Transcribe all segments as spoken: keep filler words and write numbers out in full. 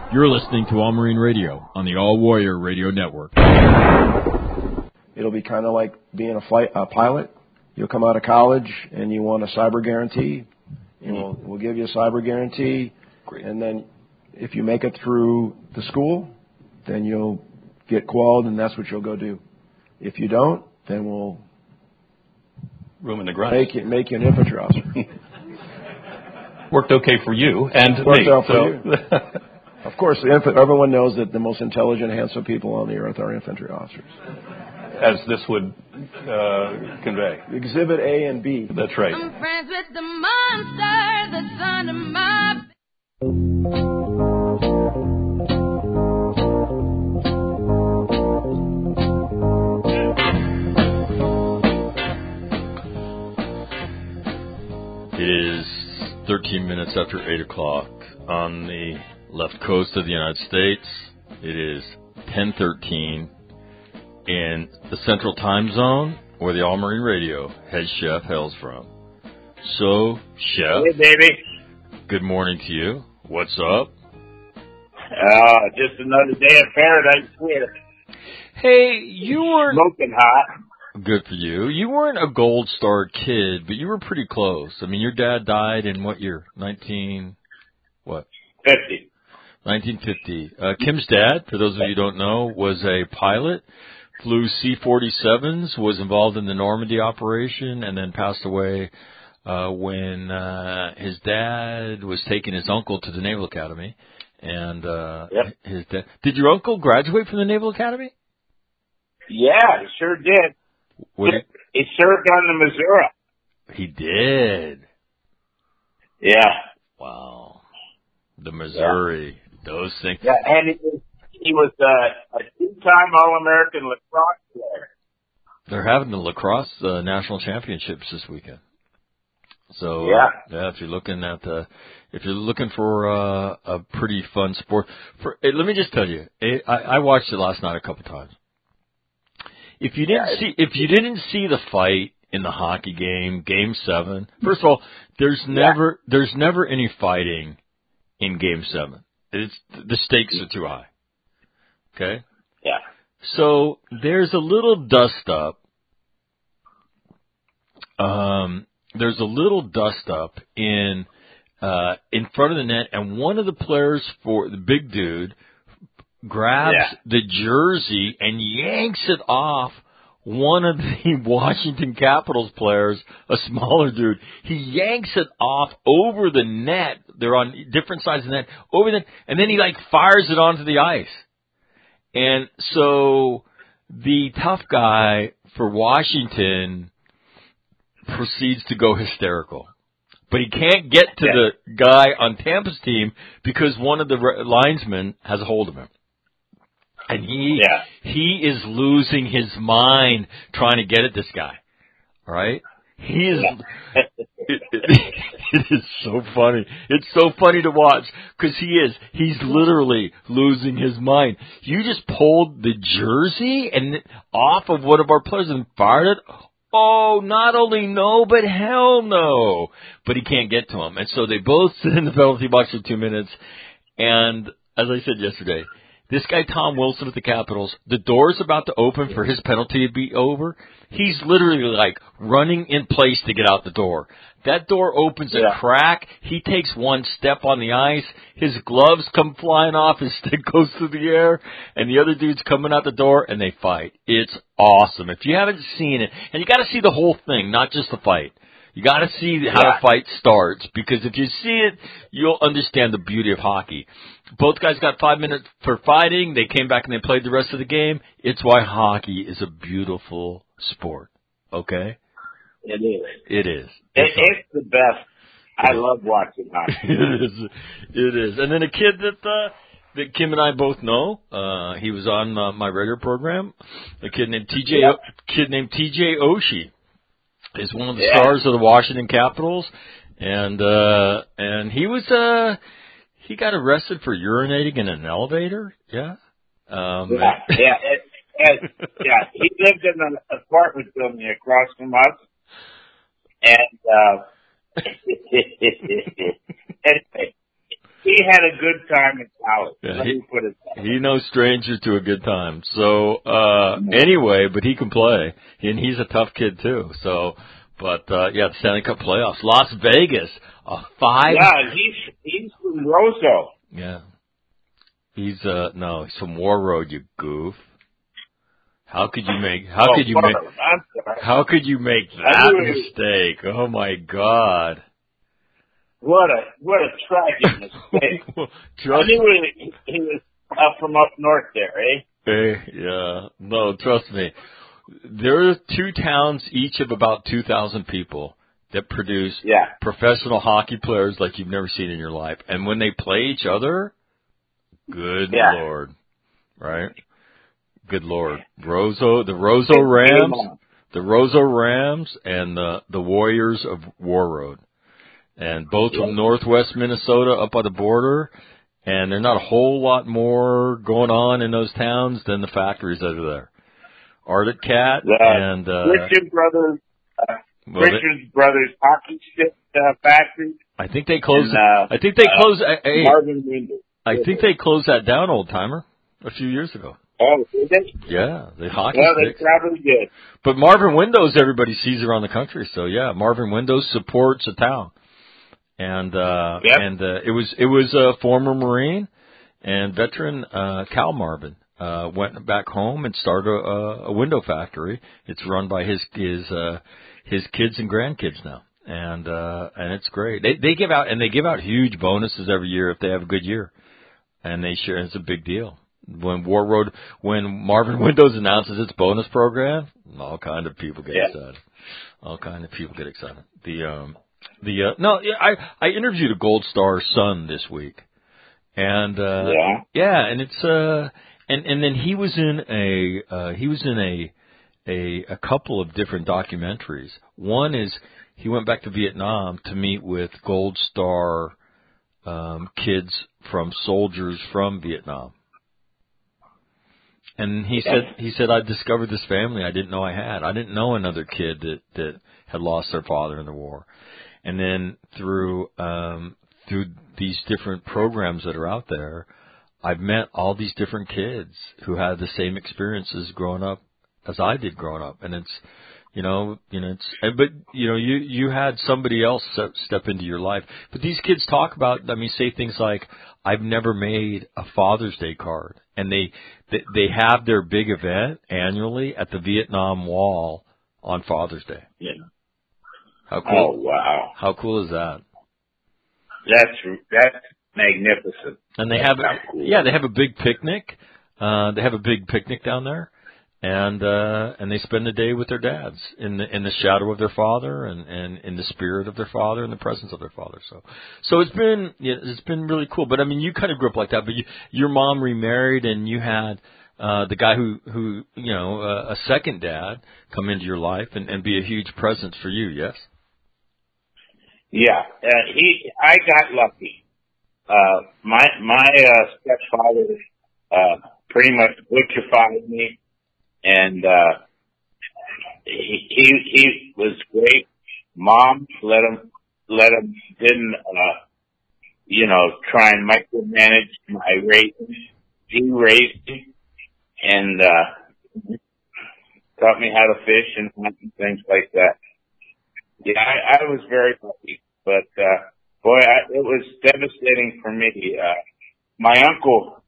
You're listening to All Marine Radio on the All Warrior Radio Network. It'll be kind of like being a flight a pilot. You'll come out of college and you want a cyber guarantee. And we'll, we'll give you a cyber guarantee. Great. And then if you make it through the school, then you'll get qualled, and that's what you'll go do. If you don't, then we'll room in the grunt. Make you, make you an infantry officer. Worked okay for you and Worked me. out for so. you. Of course, the inf- everyone knows that the most intelligent, handsome people on the earth are infantry officers. As this would uh, convey. Exhibit A and B. That's right. I'm friends with the monster that's under my... It is thirteen minutes after eight o'clock on the left coast of the United States. It is ten thirteen in the Central Time Zone, where the All Marine Radio head chef hails from. So, chef. Hey, baby. Good morning to you. What's up? Uh, just another day of paradise here. Hey, you weren't... Smoking hot. Good for you. You weren't a Gold Star kid, but you were pretty close. I mean, your dad died in what year? nineteen... What? fifty. nineteen fifty. Uh, Kim's dad, for those of you who don't know, was a pilot. Flew C forty-sevens, was involved in the Normandy operation, and then passed away uh, when uh, his dad was taking his uncle to the Naval Academy. And uh, yep. his dad, did your uncle graduate from the Naval Academy? Yeah, he sure did. What he, he served on the Missouri. He did. Yeah. Wow. The Missouri. Yeah. Those things. Yeah, and he was, he was uh, a two-time All-American lacrosse player. They're having the lacrosse uh, national championships this weekend. So yeah, uh, yeah. If you're looking at the, if you're looking for uh, a pretty fun sport, for hey, let me just tell you, it, I, I watched it last night a couple times. If you didn't yeah, see, if you didn't see the fight in the hockey game, Game Seven, first of all, there's never, yeah. there's never any fighting in Game Seven. It's the stakes are too high. Okay. Yeah. So there's a little dust up. Um, there's a little dust up in uh, in front of the net, and one of the players for the big dude grabs yeah. the jersey and yanks it off one of the Washington Capitals players, a smaller dude. He yanks it off over the net. They're on different sides of the net, over the net, and then he like fires it onto the ice. And so the tough guy for Washington proceeds to go hysterical. But he can't get to yeah. the guy on Tampa's team because one of the linesmen has a hold of him. And he yeah. he is losing his mind trying to get at this guy. All right? He is yeah. it, it, it is so funny. It's so funny to watch because he is he's literally losing his mind. You just pulled the jersey and off of one of our players and fired it. Oh, not only no, but hell no. But he can't get to him. And so they both sit in the penalty box for two minutes. And as I said yesterday, this guy, Tom Wilson at the Capitals, the door's about to open for his penalty to be over. He's literally like running in place to get out the door. That door opens a yeah. crack. He takes one step on the ice. His gloves come flying off. His stick goes through the air. And the other dude's coming out the door, and they fight. It's awesome. If you haven't seen it, and you got to see the whole thing, not just the fight. You got to see how yeah. the fight starts, because if you see it, you'll understand the beauty of hockey. Both guys got five minutes for fighting. They came back and they played the rest of the game. It's why hockey is a beautiful sport. Okay? It is. It is. It, it's the best. I love watching hockey. It is. It is. And then a kid that uh, that Kim and I both know. Uh, he was on uh, my radio program. A kid named T J. Yeah. Kid named T J Oshie is one of the yeah. stars of the Washington Capitals, and uh, and he was uh he got arrested for urinating in an elevator. Yeah. Um, yeah. Yeah. It, it, yeah. He lived in an apartment building across from us, and uh, anyway, he had a good time in college. Yeah, Let he, me put it that way. he no stranger to a good time. So uh anyway, but he can play, and he's a tough kid too. So, but uh yeah, the Stanley Cup playoffs, Las Vegas, a five. Yeah, he's he's from Roseau. Yeah, he's uh no, he's from War Road. You goof. How could you make? How oh, could you War make? Road. I'm sorry. How could you make I that knew it was- mistake? Oh my God. What a what a tragic mistake. I Trust knew he, he was up from up north there, eh? Hey, yeah. No, trust me. There are two towns, each of about two thousand people, that produce Yeah. professional hockey players like you've never seen in your life. And when they play each other, good Yeah. Lord. Right? Good Lord. Roseau, the Roseau Rams, the Roseau Rams and the, the Warriors of War Road. And both Yeah. from northwest Minnesota up by the border. And there's not a whole lot more going on in those towns than the factories that are there. Arctic Cat The and uh, Christian Brothers, uh, well, they, Christian Brothers hockey stick uh, factory. I think they closed. And, uh, I think they uh, closed. Uh, hey, Marvin Windows. I think they closed that down, old timer, a few years ago. Oh, did they? Yeah, the hockey Well, they sticks. probably did. But Marvin Windows, everybody sees around the country. So yeah, Marvin Windows supports a town, and uh, Yep. and uh, it was it was a former Marine and veteran uh, Cal Marvin. Uh, went back home and started a, a window factory. It's run by his his uh, his kids and grandkids now, and uh, and it's great. They they give out and they give out huge bonuses every year if they have a good year, and they share. It's a big deal. When War Road, when Marvin Windows announces its bonus program, all kind of people get Yeah. excited. All kind of people get excited. The um the uh, no, yeah, I I interviewed a Gold Star son this week, and uh, Yeah. yeah, and it's uh. And and then he was in a uh, he was in a, a a couple of different documentaries. One is he went back to Vietnam to meet with Gold Star um, kids from soldiers from Vietnam. And he said he said I discovered this family I didn't know I had. I didn't know another kid that that had lost their father in the war. And then through um, through these different programs that are out there, I've met all these different kids who had the same experiences growing up as I did growing up, and it's, you know, you know, it's, but you know, you you had somebody else step, step into your life. But these kids talk about, I mean, say things like, "I've never made a Father's Day card," and they they, they have their big event annually at the Vietnam Wall on Father's Day. Yeah. How cool! Oh wow, How cool is that? that's that's magnificent. And they That's have, how cool. yeah, they have a big picnic. Uh, they have a big picnic down there, and uh, and they spend the day with their dads in the in the shadow of their father, and, and in the spirit of their father, and the presence of their father. So, so it's been yeah, it's been really cool. But I mean, you kind of grew up like that. But you, your mom remarried, and you had uh, the guy who who you know uh, a second dad come into your life and, and be a huge presence for you. Yes. Yeah, uh, he. I got lucky. Uh, my my uh, stepfather uh, pretty much butchified me, and uh, he, he he was great. Mom let him let him didn't uh, you know try and micromanage my raising. He raised me and uh, taught me how to fish and things like that. Yeah, I, I was very lucky, but uh, boy, I, it was devastating for me. Uh, my uncle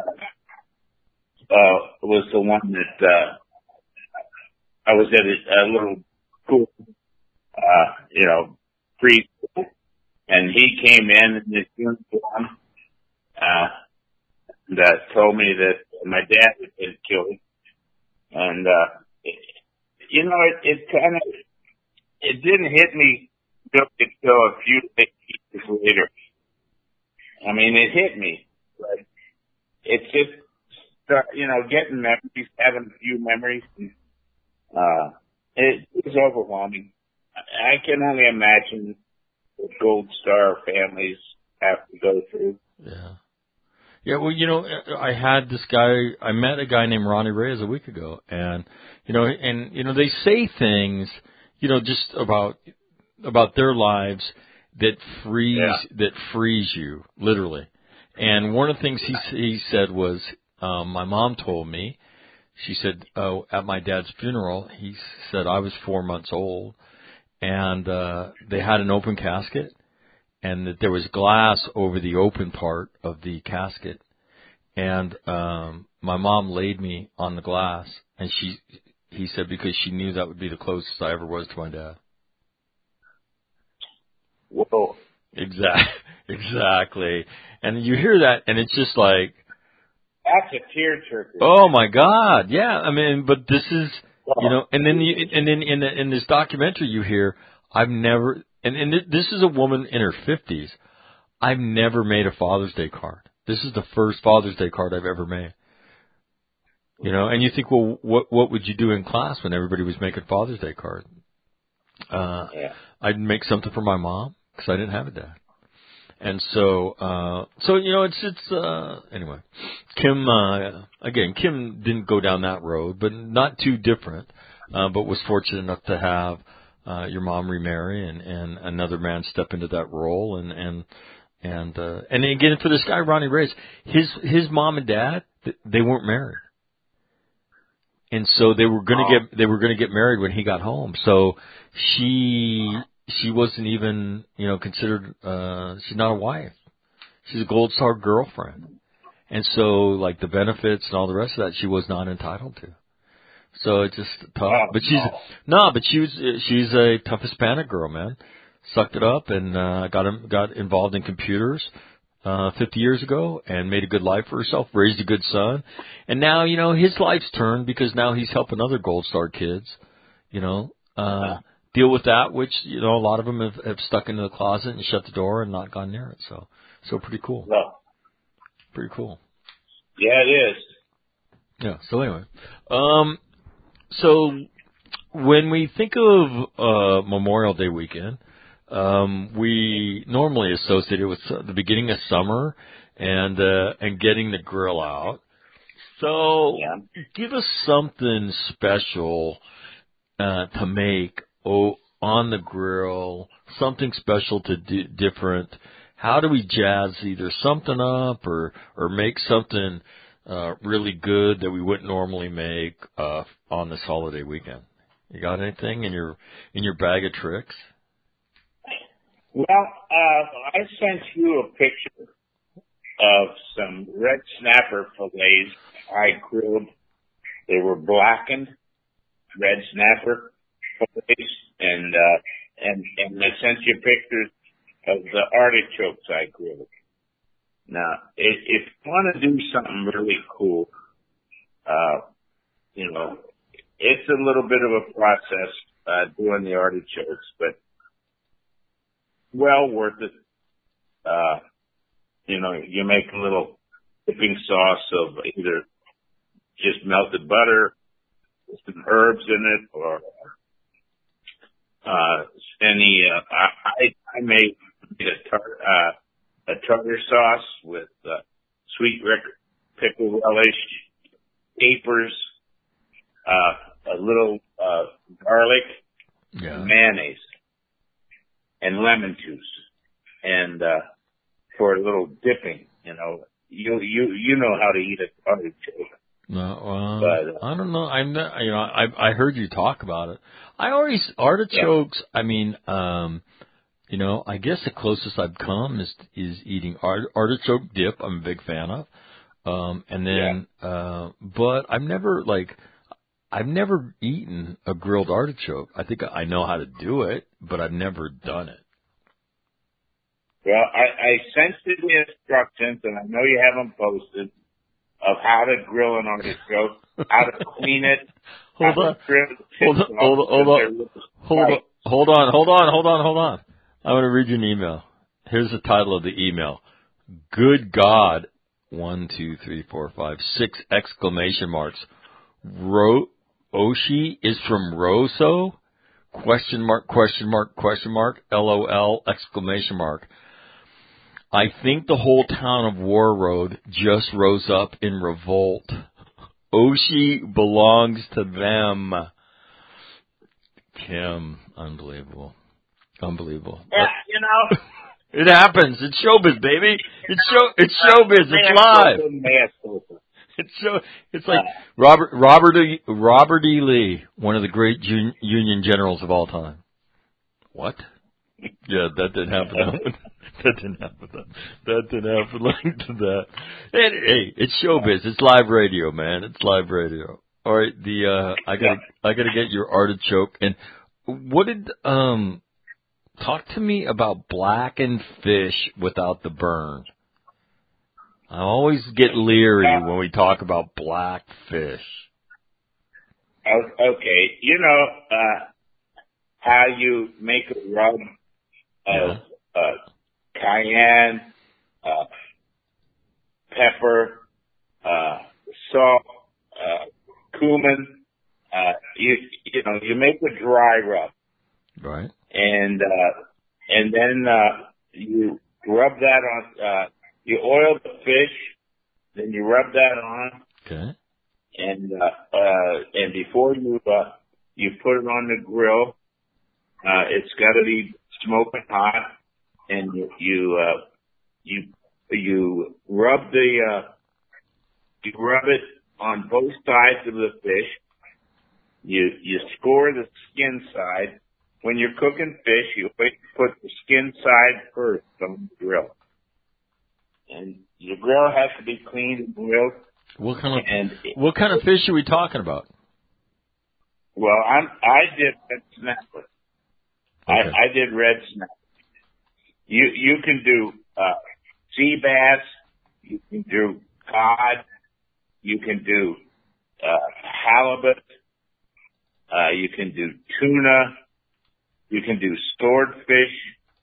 uh, was the one that uh, I was at a, a little school, uh, you know, preschool, and he came in in his uniform uh, that told me that my dad had been killed, and uh, it, you know, it, it kind of it didn't hit me until a few days later. I mean, it hit me, but it's just, you know, getting memories, having a few memories, and, uh, it was overwhelming. I can only imagine what Gold Star families have to go through. Yeah. Yeah, well, you know, I had this guy, I met a guy named Ronnie Reyes a week ago, and, you know, and, you know, they say things, you know, just about, about their lives that freeze, Yeah. that freeze you, literally. And one of the things he he said was, um, my mom told me, she said, oh, at my dad's funeral, he said I was four months old, and uh, they had an open casket, and that there was glass over the open part of the casket, and um, my mom laid me on the glass, and she, he said, because she knew that would be the closest I ever was to my dad. Whoa. Exactly. Exactly. And you hear that, and it's just like, that's a tearjerker. Oh my God. Yeah. I mean, but this is, you know, and then you, and then in the, in this documentary you hear, I've never, and, and this is a woman in her fifties. I've never made a Father's Day card. This is the first Father's Day card I've ever made. You know, and you think, well, what what would you do in class when everybody was making Father's Day cards? Uh, yeah. I'd make something for my mom because I didn't have a dad. And so, uh, so, you know, it's, it's, uh, anyway, Kim, uh, again, Kim didn't go down that road, but not too different, uh, but was fortunate enough to have, uh, your mom remarry and, and another man step into that role. And, and, and, uh, and again, for this guy, Ronnie Reyes, his, his mom and dad, they weren't married. And so they were going to get, they were going to get married when he got home. So she, she wasn't even, you know, considered, uh, she's not a wife. She's a Gold Star girlfriend. And so, like, the benefits and all the rest of that, she was not entitled to. So it's just tough. But she's, no, but she was, she's a tough Hispanic girl, man. Sucked it up and, uh, got, got involved in computers, uh, fifty years ago and made a good life for herself, raised a good son. And now, you know, his life's turned because now he's helping other Gold Star kids, you know, uh, deal with that, which, you know, a lot of them have, have stuck into the closet and shut the door and not gone near it. So, so pretty cool. Well, pretty cool. Yeah, it is. Yeah. So anyway, um, so when we think of, uh, Memorial Day weekend, um, we normally associate it with the beginning of summer and, uh, and getting the grill out. So yeah. Give us something special, uh, to make Oh, on the grill, something special to do different. How do we jazz either something up or, or make something, uh, really good that we wouldn't normally make, uh, on this holiday weekend? You got anything in your, in your bag of tricks? Well, uh, I sent you a picture of some red snapper fillets I grilled. They were blackened red snapper. And, uh, and, and I sent you pictures of the artichokes I grilled. Now, if, if you want to do something really cool, uh, you know, it's a little bit of a process, uh, doing the artichokes, but well worth it. Uh, you know, you make a little dipping sauce of either just melted butter, with some herbs in it, or Uh, any, uh, I, I made a tar, uh, a tartar sauce with, uh, sweet pickle relish, capers, uh, a little, uh, garlic, yeah. mayonnaise, and lemon juice. And, uh, for a little dipping, you know, you, you, you know how to eat a artichoke. No, uh, but, uh, I don't know. I'm not, you know, I, I heard you talk about it. I always, artichokes, yeah. I mean, um, you know, I guess the closest I've come is, is eating art, artichoke dip. I'm a big fan of. Um, and then, yeah. uh, but I've never, like, I've never eaten a grilled artichoke. I think I know how to do it, but I've never done it. Well, I, I sent you the instructions, and I know you haven't posted, of how to grill an artichoke, how to clean it. Hold on. Hold on. Hold on. Hold on. Hold on. Hold on. Hold on. Hold on. Hold on. I'm going to read you an email. Here's the title of the email. Good God. One, two, three, four, five, six exclamation marks. Ro- Oshi is from Rosso? Question mark, question mark, question mark, L O L, exclamation mark. I think the whole town of Warroad just rose up in revolt. Oshi belongs to them. Kim, unbelievable. Unbelievable. Yeah, you know, It happens. It's showbiz, baby. It's show. It's showbiz. It's live. It's so. It's like Robert Robert E. Robert E. Lee, one of the great jun, Union generals of all time. What? Yeah, that didn't happen. That didn't happen. That didn't happen like to that. And, hey, it's showbiz. It's live radio, man. It's live radio. All right, the uh, I gotta I gotta get your artichoke. And what did um talk to me about blackened fish without the burn? I always get leery when we talk about black fish. Okay, you know uh, how you make a rub of yeah. uh, cayenne, uh, pepper, uh, salt, uh, cumin. Uh, you you know you make a dry rub, right? And uh, and then uh, you rub that on. Uh, you oil the fish, then you rub that on. Okay. And uh, uh, and before you uh, you put it on the grill, uh, it's got to be smoking hot, and you you uh, you you rub the uh, you rub it on both sides of the fish. You you score the skin side. When you're cooking fish, you wait to put the skin side first on the grill, and your grill has to be cleaned and grilled. What kind of and what kind of fish are we talking about? Well, I'm I did red snapper. Okay. I, I did red snapper. You you can do uh, sea bass. You can do cod. You can do uh, halibut. Uh, you can do tuna. You can do swordfish.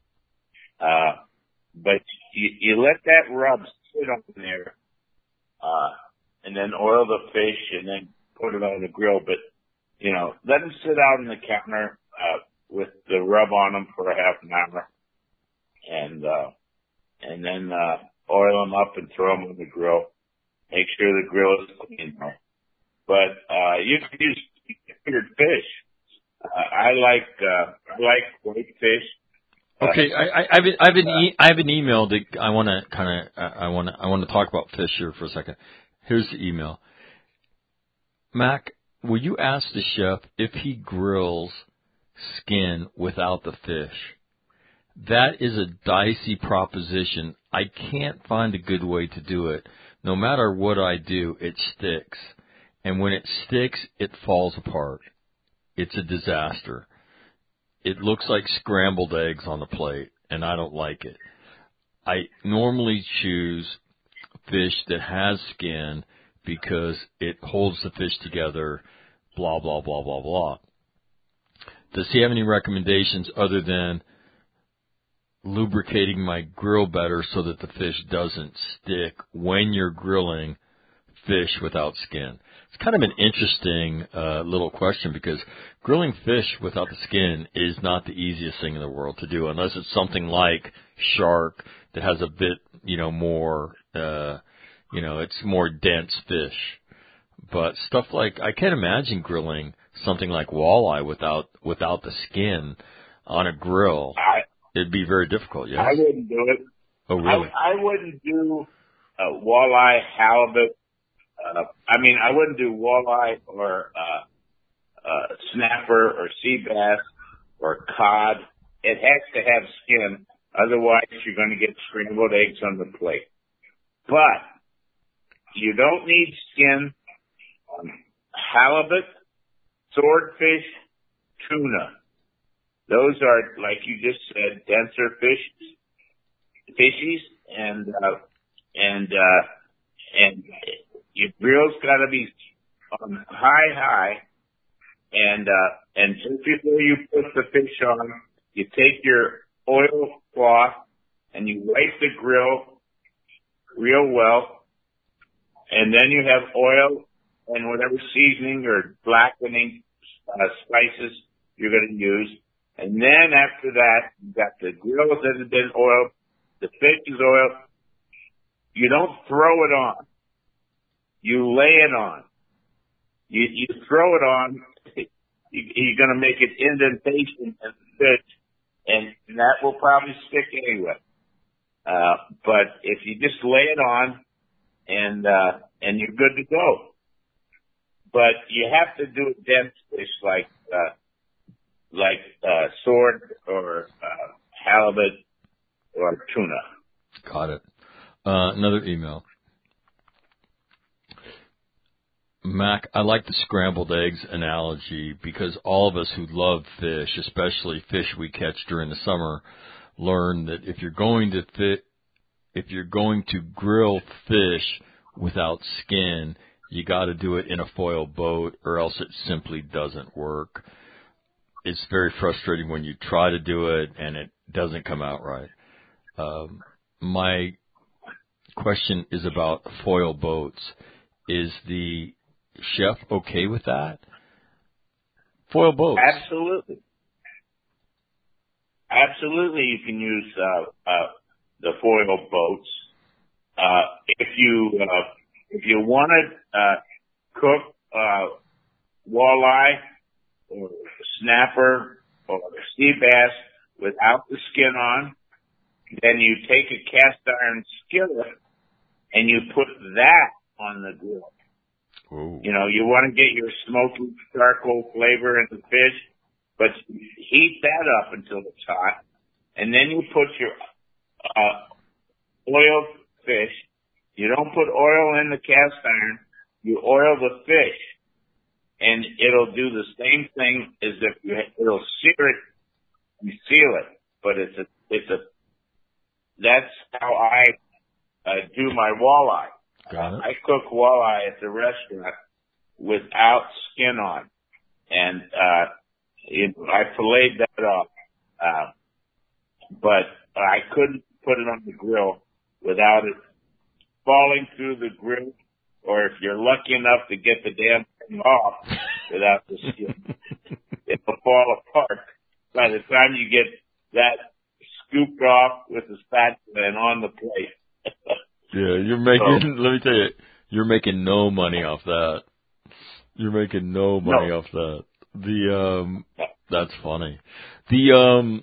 Uh, but you, you let that rub sit on there, uh, and then oil the fish and then put it on the grill. But, you know, let them sit out on the counter, uh, with the rub on them for a half an hour. And, uh, and then, uh, oil them up and throw them on the grill. Make sure the grill is clean. But, uh, you can use cured fish. Uh, I like, uh, I like white fish. Okay, I, I, I have an, I have an, e- I have an email that I want to kind of, I want to, I want to talk about fish here for a second. Here's the email. Mac, will you ask the chef if he grills skin without the fish? That is a dicey proposition. I can't find a good way to do it. No matter what I do, it sticks. And when it sticks, it falls apart. It's a disaster. It looks like scrambled eggs on the plate, and I don't like it. I normally choose fish that has skin because it holds the fish together, blah, blah, blah, blah, blah. Does he have any recommendations other than lubricating my grill better so that the fish doesn't stick when you're grilling fish without skin? It's kind of an interesting uh, little question because grilling fish without the skin is not the easiest thing in the world to do unless it's something like shark that has a bit, you know, more, uh, you know, it's more dense fish. But stuff like, I can't imagine grilling something like walleye without without the skin on a grill. I, It'd be very difficult, yes? I wouldn't do it. Oh, really? I, I wouldn't do uh, walleye, halibut. Uh, I mean, I wouldn't do walleye or uh, uh, snapper or sea bass or cod. It has to have skin. Otherwise, you're going to get scrambled eggs on the plate. But you don't need skin on halibut, swordfish, tuna. Those are, like you just said, denser fish, fishies, and uh, and uh, and your grill's got to be on high, high, and uh, and just before you put the fish on, you take your oil cloth and you wipe the grill real well, and then you have oil and whatever seasoning or blackening uh, spices you're going to use. And then after that, you got the grill that has been oiled, the fish is oiled. You don't throw it on. You lay it on. You, you throw it on, you, you're going to make an indentation in the fish, and that will probably stick anyway. Uh, but if you just lay it on and, uh, and you're good to go. But you have to do a dense fish like, uh, like, uh, sword or, uh, halibut or tuna. Got it. Uh, another email. Mac, I like the scrambled eggs analogy because all of us who love fish, especially fish we catch during the summer, learn that if you're going to fit, if you're going to grill fish without skin, you got to do it in a foil boat, or else it simply doesn't work. It's very frustrating when you try to do it and it doesn't come out right. Um, my question is about foil boats. Is the chef okay with that? Foil boats. Absolutely. Absolutely, you can use uh, uh, the foil boats. Uh, if you uh, if you want to uh, cook uh, walleye or snapper or sea bass without the skin on, then you take a cast iron skillet and you put that on the grill. Ooh. You know, you want to get your smoky charcoal flavor in the fish, but heat that up until it's hot, and then you put your uh, oiled fish. You don't put oil in the cast iron. You oil the fish, and it'll do the same thing as if you it'll sear it, you seal it. But it's a it's a that's how I uh, do my walleye. Got it. I cook walleye at the restaurant without skin on, and uh, it, I filleted that off. Uh, but I couldn't put it on the grill without it falling through the grill, or if you're lucky enough to get the damn thing off without the skin, it'll fall apart by the time you get that scooped off with the spatula and on the plate. Yeah, you're making, So, let me tell you, you're making no money off that. You're making no money No. off that. The, um, that's funny. The, um,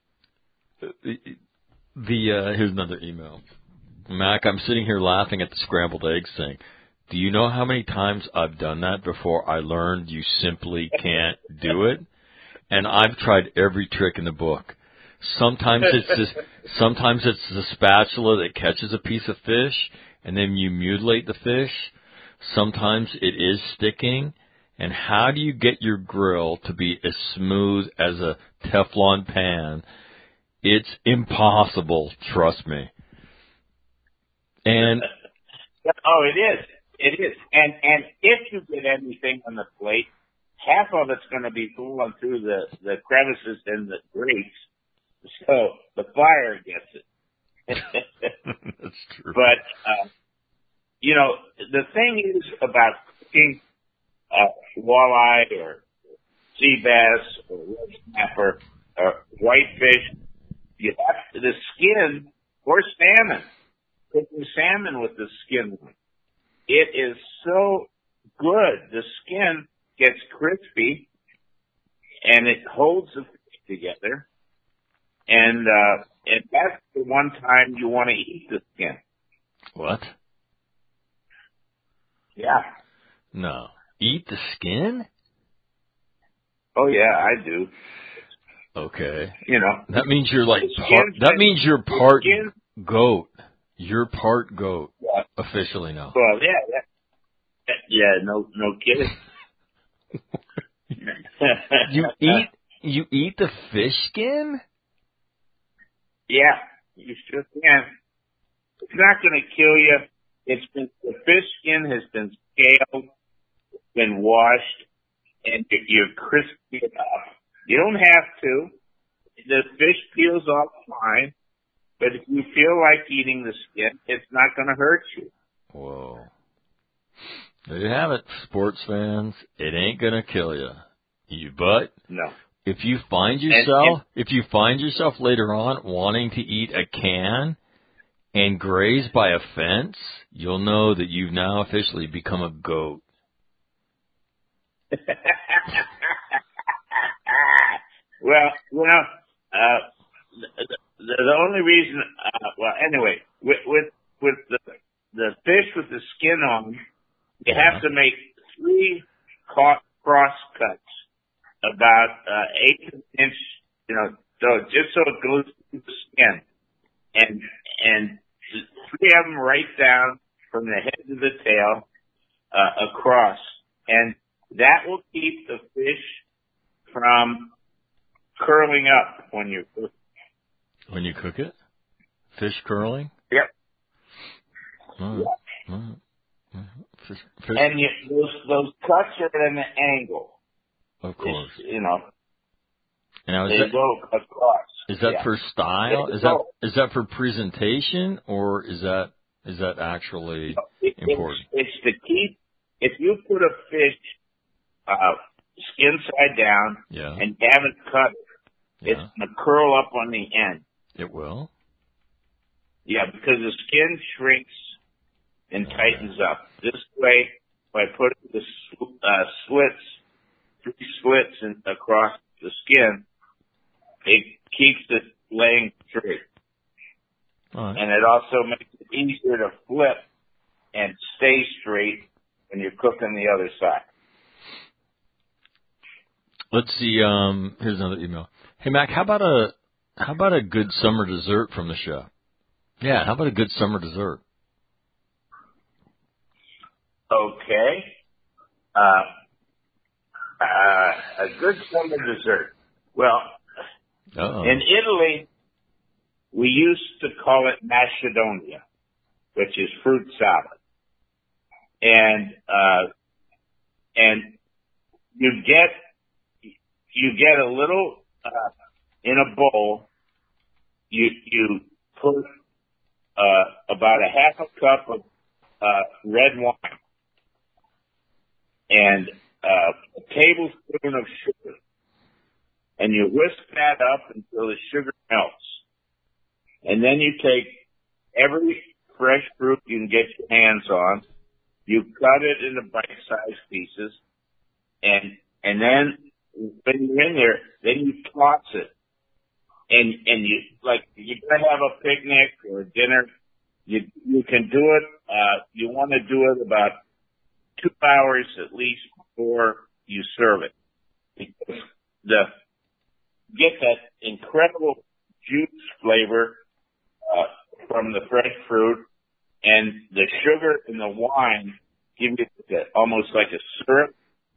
the, the, uh, here's another email. Mac, I'm sitting here laughing at the scrambled eggs thing. Do you know how many times I've done that before I learned you simply can't do it? And I've tried every trick in the book. Sometimes it's just, sometimes it's the spatula that catches a piece of fish and then you mutilate the fish. Sometimes it is sticking. And how do you get your grill to be as smooth as a Teflon pan? It's impossible, trust me. And oh, it is. It is. And and if you get anything on the plate, half of it's going to be falling through the, the crevices in the grates. So the fire gets it. that's true. But, uh, you know, the thing is about cooking uh, walleye or sea bass or red snapper or whitefish, you have to, the skin, or salmon, cooking salmon with the skin on. It is so good. The skin gets crispy and it holds the fish together. And, uh, and that's the one time you want to eat the skin. What? Yeah. No. Eat the skin? Oh yeah, I do. Okay. You know. That means you're like The part, skin's that been- means you're the part skin- goat. You're part goat. Yeah. Officially now. Well, yeah, yeah. Yeah, no, no kidding. You eat, you eat the fish skin? Yeah, you sure can. It's not going to kill you. It's been, the fish skin has been scaled, been washed, and you're crispy enough. You don't have to. The fish peels off fine, but if you feel like eating the skin, it's not going to hurt you. Whoa. There you have it, sports fans. It ain't gonna kill you. You, but No. if you find yourself, And- and- if you find yourself later on wanting to eat a can and graze by a fence, you'll know that you've now officially become a goat. Well, well, uh, the, the only reason, uh, well, anyway, with with with the the fish with the skin on, you Yeah. have to make three ca- cross cuts, about uh, eight inch, you know, so just so it goes through the skin, and and three of them right down from the head to the tail uh, across, and that will keep the fish from curling up when you cook. When you cook it? Fish curling? Yep. Oh, oh, oh. Fish, fish. And you, those those cuts are at an angle. Of course. It's, you know, Now, is they that, go across. is that Yeah. for style? They Is that go. is that for presentation, or is that is that actually It, important? It's, it's to keep. If you put a fish uh, skin side down Yeah. and haven't cut it, Yeah. it's going to curl up on the end. It will. Yeah, because the skin shrinks and tightens up. This way, by putting the sl- uh, slits, three slits in, across the skin, it keeps it laying straight. All right. And it also makes it easier to flip and stay straight when you're cooking the other side. Let's see. Um, here's another email. Hey Mac, how about a how about a good summer dessert from the show? Yeah, how about a good summer dessert? Okay. Uh, uh, a good summer dessert. Well, Uh-oh. in Italy, we used to call it Macedonia, which is fruit salad. And, uh, and you get, you get a little, uh, in a bowl, you, you put, uh, about a half a cup of, uh, red wine and, uh, a tablespoon of sugar. And you whisk that up until the sugar melts. And then you take every fresh fruit you can get your hands on, you cut it into bite-sized pieces, and and then when you're in there, then you toss it. And and you like you're gonna have a picnic or a dinner, you you can do it. Uh, you want to do it about two hours at least before you serve it, because the get that incredible juice flavor uh, from the fresh fruit, and the sugar and the wine give you the, almost like a syrup.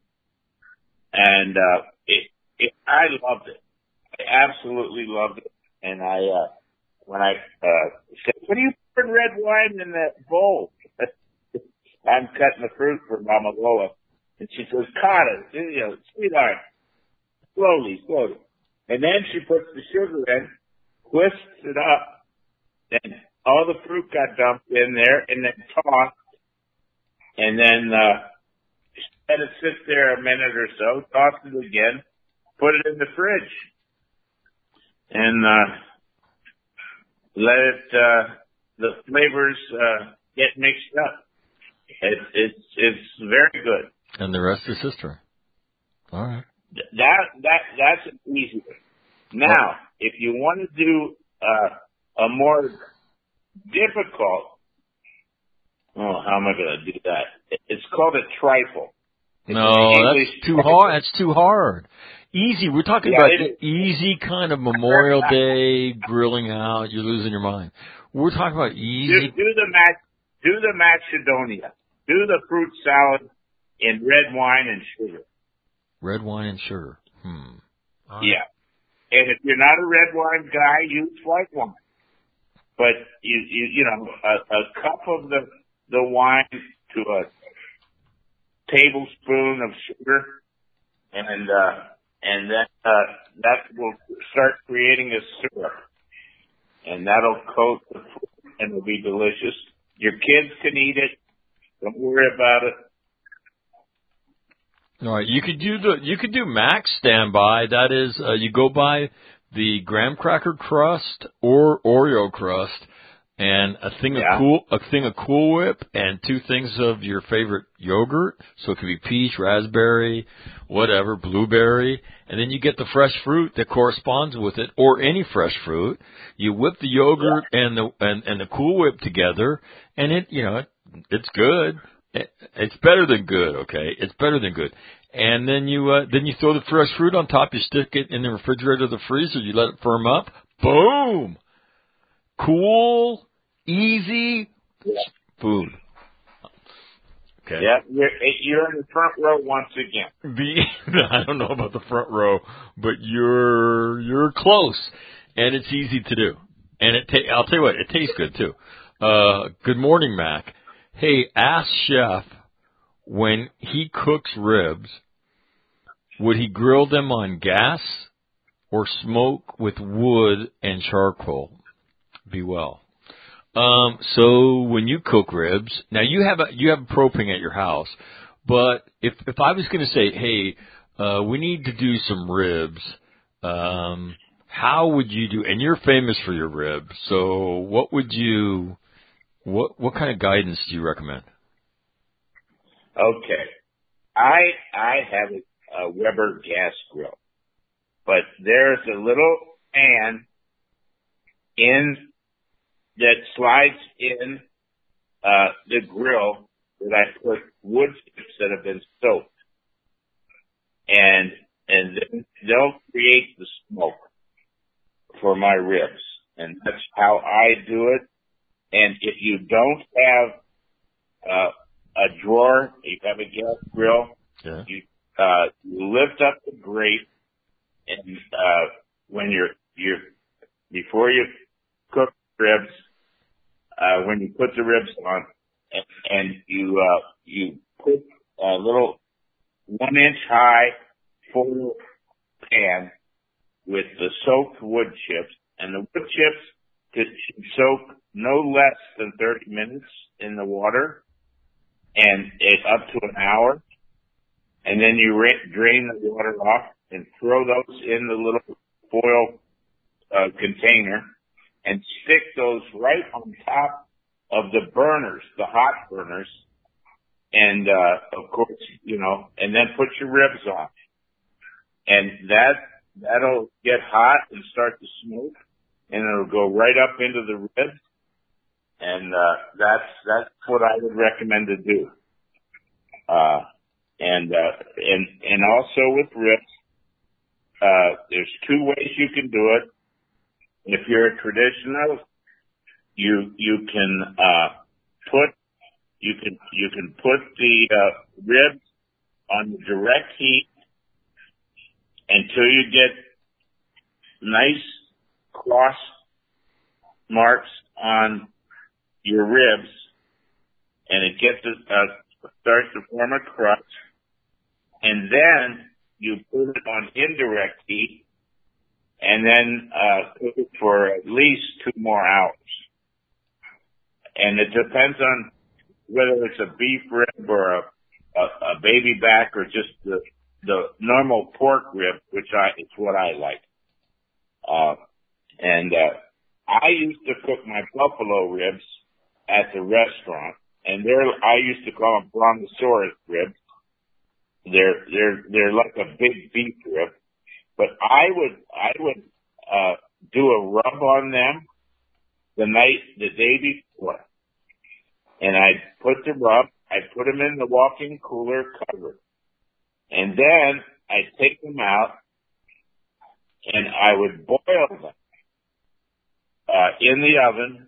And uh, it, it, I loved it. I absolutely loved it. And I, uh, when I uh, said, "What do you put red wine in that bowl?" I'm cutting the fruit for Mama Lola, and she says, "Carter, you know, sweetheart, slowly, slowly." And then she puts the sugar in, whisks it up, then all the fruit got dumped in there, and then tossed, and then uh, let it sit there a minute or so, toss it again, put it in the fridge, and uh, let it, uh, the flavors uh, get mixed up. It, it's it's very good. And the rest is history. All right. That that that's an easy one. Now, if you want to do uh, a more difficult, oh, how am I going to do that? It's called a trifle. It's No, English that's too trifle. hard. That's too hard. Easy. We're talking Yeah, about it the easy kind of Memorial Day grilling out. You're losing your mind. We're talking about Do, easy. do the mac, do the Macedonia. Do the fruit salad in red wine and sugar. Red wine and sugar. Hmm. All right. Yeah. And if you're not a red wine guy, use white wine. But you, you, you know, a, a cup of the, the wine to a tablespoon of sugar, and, uh, and that, uh, that will start creating a syrup. And that'll coat the fruit and it'll be delicious. Your kids can eat it. Don't worry about it. All right, you could do the you could do Max standby. That is, uh, you go buy the graham cracker crust or Oreo crust, and a thing Yeah. of cool, a thing of Cool Whip, and two things of your favorite yogurt. So it could be peach, raspberry, whatever, blueberry, and then you get the fresh fruit that corresponds with it, or any fresh fruit. You whip the yogurt yeah. and the and, and the Cool Whip together, and it, you know, it, it's good. It, it's better than good. Okay, it's better than good. And then you uh, then you throw the fresh fruit on top. You stick it in the refrigerator or the freezer. You let it firm up. Boom. Cool, easy food. Okay. Yeah, you're, you're in the front row once again. The, I don't know about the front row, but you're you're close, and it's easy to do. And it ta- I'll tell you what, it tastes good too. Uh, good morning, Mac. Hey, ask Chef when he cooks ribs, would he grill them on gas or smoke with wood and charcoal? Be well. Um, so when you cook ribs, now you have a you have a propane at your house, but if if I was going to say, hey, uh, we need to do some ribs, um, how would you do? And you're famous for your ribs, so what would you? What what kind of guidance do you recommend? Okay, I I have a, a Weber gas grill, but there's a little pan in that slides in uh, the grill that I put wood chips that have been soaked, and and then they'll create the smoke for my ribs, and that's how I do it. And if you don't have uh, a drawer, you have a gas grill, yeah. you uh, you lift up the grate, and uh, when you're you're before you cook ribs, uh, when you put the ribs on, and, and you uh, you put a little one inch high full pan with the soaked wood chips, and the wood chips should soak no less than thirty minutes in the water, and it up to an hour, and then you ra- drain the water off and throw those in the little foil uh, container, and stick those right on top of the burners, the hot burners, and uh, of course, you know, and then put your ribs on, and that that'll get hot and start to smoke, and it'll go right up into the ribs, and uh, that's that's what I would recommend to do. Uh, and uh, and and also with ribs, uh, there's two ways you can do it. If you're a traditional, you you can uh, put you can you can put the uh, ribs on the direct heat until you get nice cross marks on your ribs, and it gets uh, starts to form a crust, and then you put it on indirect heat, and then uh, cook it for at least two more hours. And it depends on whether it's a beef rib or a, a, a baby back or just the the normal pork rib, which I it's what I like. Uh, and uh, I used to cook my buffalo ribs at the restaurant, and they're I used to call them brontosaurus ribs. They're they're they're like a big beef rib, but I would I would uh, do a rub on them the night the day before, and I'd put the rub, I'd put them in the walk-in cooler covered, and then I'd take them out and I would boil them uh, in the oven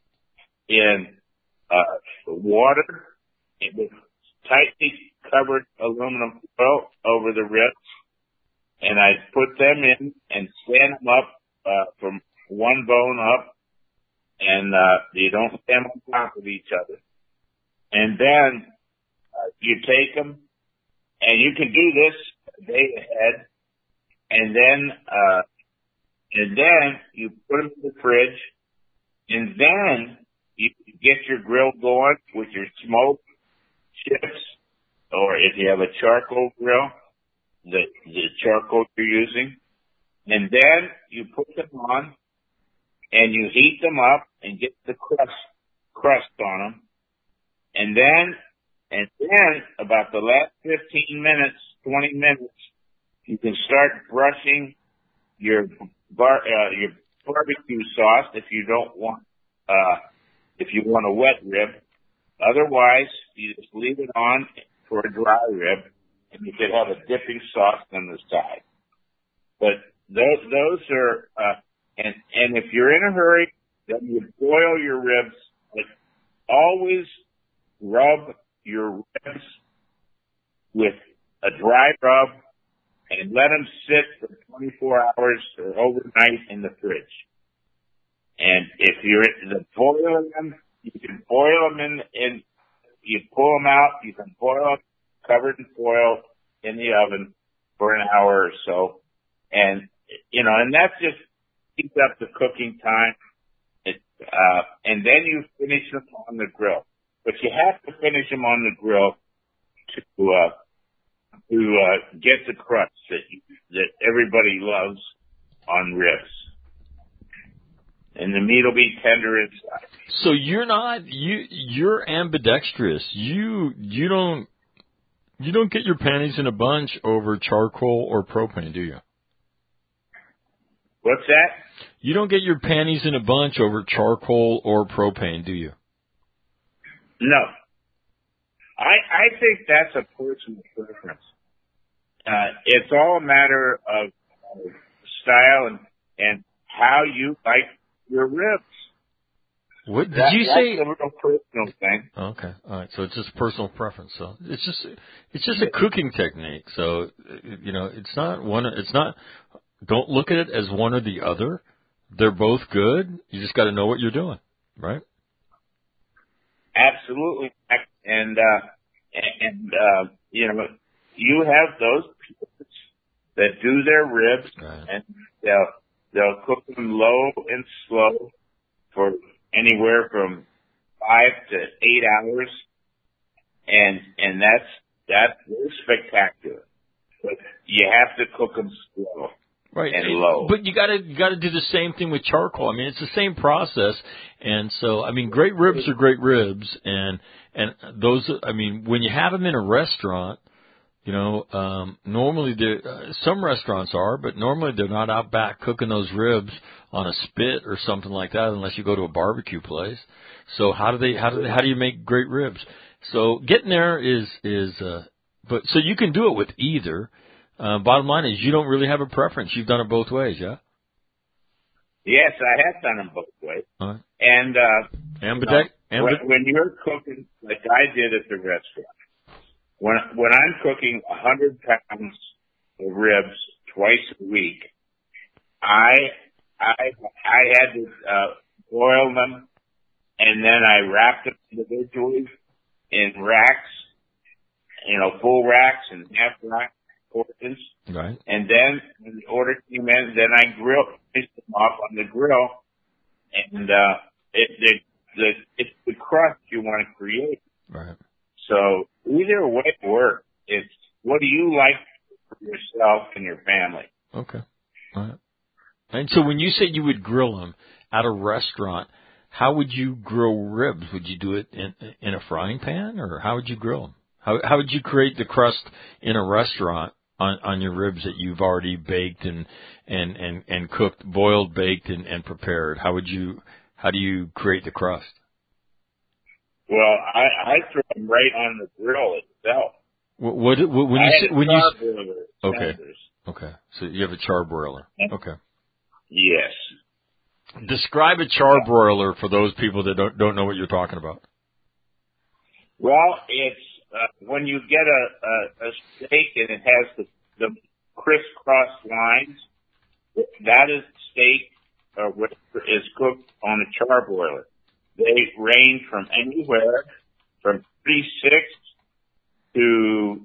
in uh, water with tightly covered aluminum foil over the ribs, and I'd put them in and stand them up uh, from one bone up, and uh, you don't stand on top of each other. And then uh, you take them, and you can do this a day ahead, and then uh, and then you put them in the fridge, and then you get your grill going with your smoked chips, or if you have a charcoal grill, the the charcoal you're using, and then you put them on, and you heat them up and get the crust crust on them, and then and then about the last fifteen minutes, twenty minutes, you can start brushing your bar uh, your barbecue sauce if you don't want uh, if you want a wet rib. Otherwise, you just leave it on for a dry rib, and you could have a dipping sauce on the side. But those those are uh, and and if you're in a hurry, then you boil your ribs. Like always, rub your ribs with a dry rub and let them sit for twenty-four hours or overnight in the fridge. And if you're the boiling them, you can boil them in, in, you pull them out, you can boil them covered in foil in the oven for an hour or so. And, you know, and that just keeps up the cooking time. It, uh, and then you finish them on the grill. But you have to finish them on the grill to, uh, to, uh, get the crust that, you, that everybody loves on ribs. And the meat will be tender inside. So you're not, you, you're ambidextrous. You, you don't, you don't get your panties in a bunch over charcoal or propane, do you? What's that? You don't get your panties in a bunch over charcoal or propane, do you? No. I, I think that's a personal preference. Uh, it's all a matter of, of style and, and how you like your ribs. What did that, you that's say? That's a real personal thing. Okay, all right. So it's just personal preference. So it's just it's just a cooking technique. So you know, it's not one. It's not. Don't look at it as one or the other. They're both good. You just got to know what you're doing, right? Absolutely. And uh, and uh, you know, you have those people that do their ribs, right. and they'll they'll cook them low and slow for anywhere from five to eight hours, and and that's that's spectacular. But you have to cook them slow, right, and and, low. But you got to you got to do the same thing with charcoal. I mean, it's the same process, and so I mean, great ribs are great ribs, and and those. I mean, when you have them in a restaurant. You know, um, normally there, uh, some restaurants are, but normally they're not out back cooking those ribs on a spit or something like that, unless you go to a barbecue place. So how do they? How do they? How do you make great ribs? So getting there is is, uh, but so you can do it with either. Uh, bottom line is you don't really have a preference. You've done it both ways, yeah. Yes, I have done them both ways. All right. And uh, Ambidex. you know, when, when you're cooking like I did at the restaurant. When when I'm cooking a hundred pounds of ribs twice a week, I I I had to uh, boil them, and then I wrapped them individually in racks, you know, full racks and half rack portions. Right. And then when the order came in, then I grilled finished them off on the grill, and uh, it the the it's the crust you want to create. Right. So either way works. It's what do you like for yourself and your family? Okay. All right. And so when you say you would grill them at a restaurant, how would you grill ribs? Would you do it in in a frying pan, or how would you grill them? How how would you create the crust in a restaurant on on your ribs that you've already baked and and and and cooked, boiled, baked, and, and prepared? How would you how do you create the crust? Well, I, I throw them right on the grill itself. What, what, what when I you had say, a when you charbroiler, okay Sanders. okay so you have a charbroiler. Okay. Yes. Describe a charbroiler for those people that don't don't know what you're talking about. Well, it's uh, when you get a, a, a steak and it has the, the crisscross lines. That is steak uh, which is cooked on a charbroiler. They range from anywhere from thirty-six to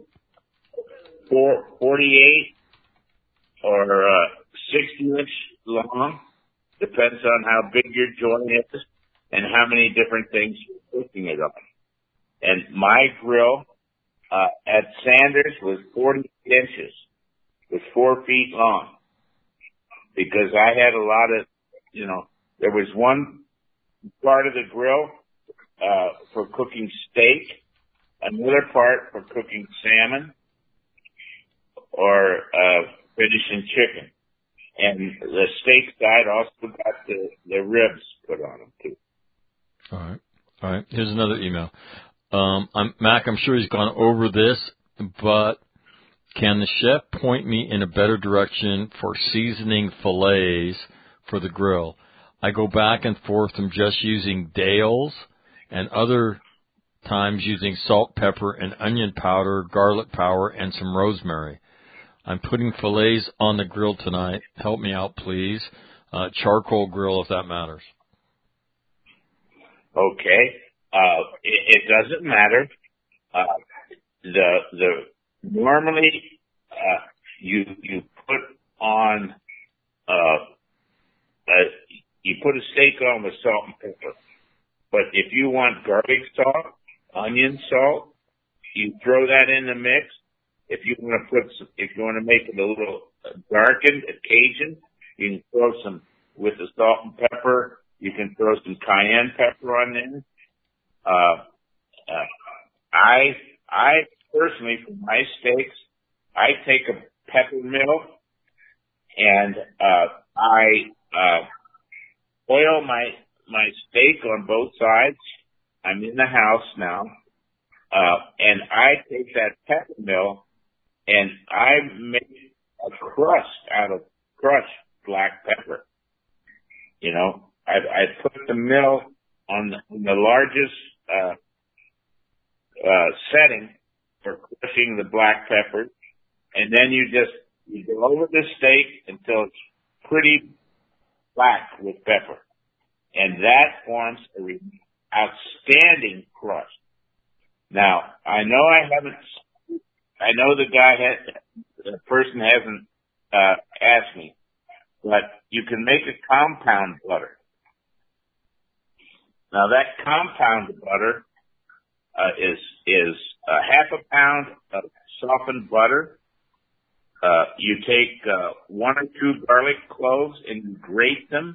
four, forty-eight or uh, sixty inch long. Depends on how big your joint is and how many different things you're cooking it on. And my grill uh, at Sanders was forty inches, was four feet long, because I had a lot of, you know, there was one part of the grill uh, for cooking steak, another part for cooking salmon or uh, finishing chicken. And the steak side also got the, the ribs put on them, too. All right. All right. Here's another email. Um, I'm, Mac, I'm sure he's gone over this, but can the chef point me in a better direction for seasoning fillets for the grill? I go back and forth from just using Dale's and other times using salt, pepper, and onion powder, garlic powder, and some rosemary. I'm putting fillets on the grill tonight. Help me out, please. Uh, charcoal grill, if that matters. Okay. Uh, it, it doesn't matter. Uh, the, the, normally, uh, you, you put on, uh, uh, you put a steak on with salt and pepper. But if you want garlic salt, onion salt, you throw that in the mix. If you want to put, some, if you want to make it a little darkened, a Cajun, you can throw some with the salt and pepper. You can throw some cayenne pepper on there. Uh, uh, I, I personally, for my steaks, I take a pepper mill and uh, I uh, oil my my steak on both sides. I'm in the house now, uh, and I take that pepper mill. And I make a crust out of crushed black pepper. You know, I, I put the mill on the, on the largest uh, uh, setting for crushing the black pepper, and then you just you go over the steak until it's pretty black with pepper, and that forms an outstanding crust. Now, I know I haven't. I know the guy has, the person hasn't, uh, asked me, but you can make a compound butter. Now that compound butter, uh, is, is a half a pound of softened butter. Uh, you take, uh, one or two garlic cloves and you grate them